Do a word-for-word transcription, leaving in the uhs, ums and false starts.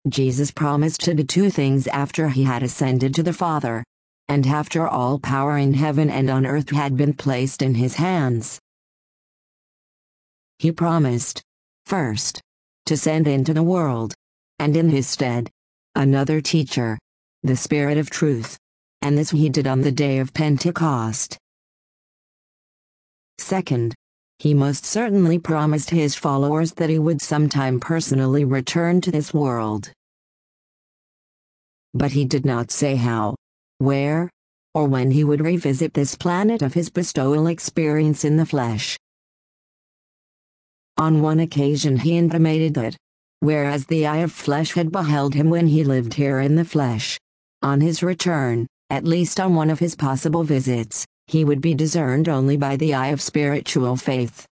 Jesus promised to do two things after he had ascended to the Father, and after all power in heaven and on earth had been placed in his hands. He promised, first, to send into the world, and in his stead, another teacher, the Spirit of truth, and this he did on the day of Pentecost. Second, he most certainly promised his followers that he would sometime personally return to this world. But he did not say how, where, or when he would revisit this planet of his bestowal experience in the flesh. On one occasion he intimated that, whereas the eye of flesh had beheld him when he lived here in the flesh, on his return, at least on one of his possible visits, he would be discerned only by the eye of spiritual faith.